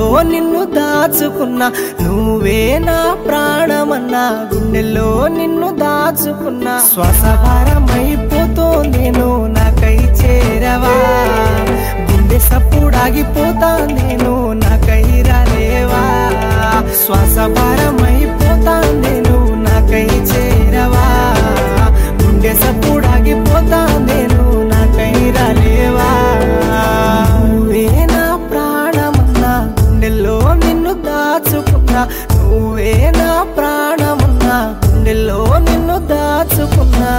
నిన్ను దాచుకున్నా నువ్వే నా ప్రాణమన్నా గుండెల్లో నిన్ను దాచుకున్నా శ్వాస భారమైపోతోందేను నాకై చేరవా గుండె సప్పుడాగిపోతాందేను నాకై రాలేవా శ్వాస భారమైపోతాందేను నాకై చేరవా గుండె సప్పుడాగిపోతాందేను నాకై రాలేవా నువ్వే నా ప్రాణమన్నా గుండెల్లో నిన్ను దాచుకున్నా నువ్వే నా ప్రాణమన్నా గుండెల్లో నిన్ను దాచుకున్నా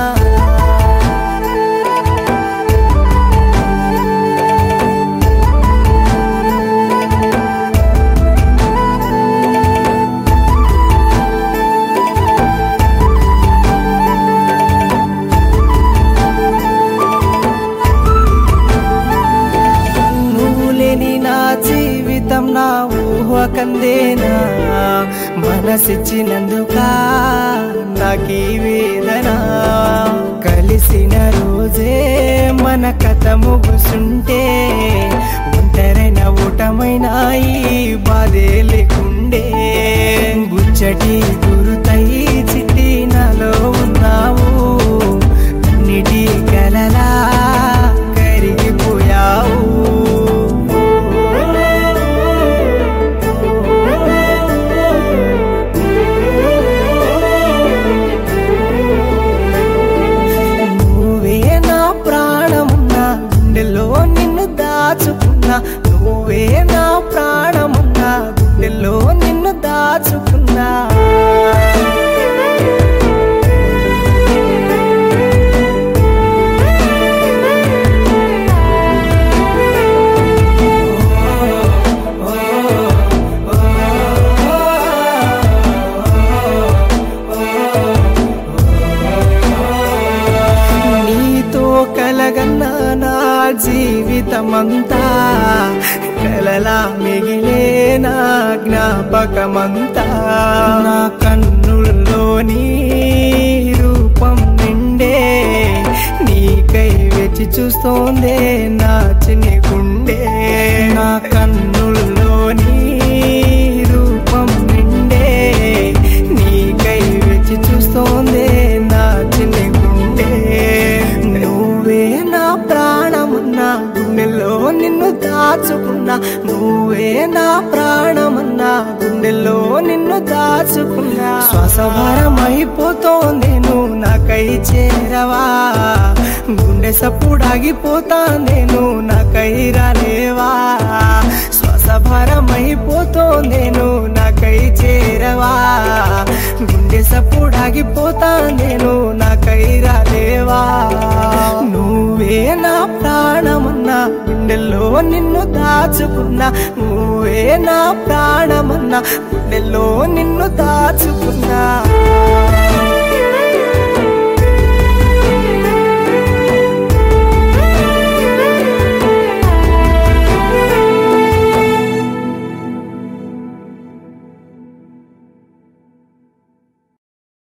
జీవితం నా ఊహ కందేనా మనసిచ్చినందుకా నాకీ వేదన కలిసిన రోజే మన కథ ముగుసుంటే ఒంటరైన ఊటమైన ఈ బాధే లేకుండే గుచ్చటి గురుతై చిట్టి నాలో ఉన్నావు అన్నిటి కలలా కరిగిపోయావు నిన్ను దాచుకున్నా నువ్వే నా ప్రాణమున్నా గుండెల్లో నిన్ను దాచుకున్నా నీతో కలగన్నా నా జీవితమంతా కలలా మిగిలే నా జ్ఞాపకమంతా నా కన్నుల్లోని రూపం నిండే నీకై వేచి చూస్తోందే నా చిన్ని గుండె నా కన్నుల్లోని రూపం నిండే నీకై వేచి చూస్తోందే నా చిన్ని గుండె నువ్వే నా ప్రాణమన్నా గుండెల్లో నిన్ను దాచుకున్నా నువ్వే నా ప్రాణమన్నా గుండెల్లో నిన్ను దాచుకున్నా శ్వాస భారమైపోతోందేను నాకై చేరవా గుండె సప్పుడాగిపోతాందేను నాకై రాలేవా శ్వాస భారమైపోతోందేను నాకై చేరవా గుండె సప్పుడాగిపోతాందేను నాకై రాలేవా నువ్వే నా ప్రాణమన్నా గుండెల్లో నిన్ను దాచుకున్నా నువ్వే నా ప్రాణమన్నా గుండెల్లో నిన్ను దాచుకున్నా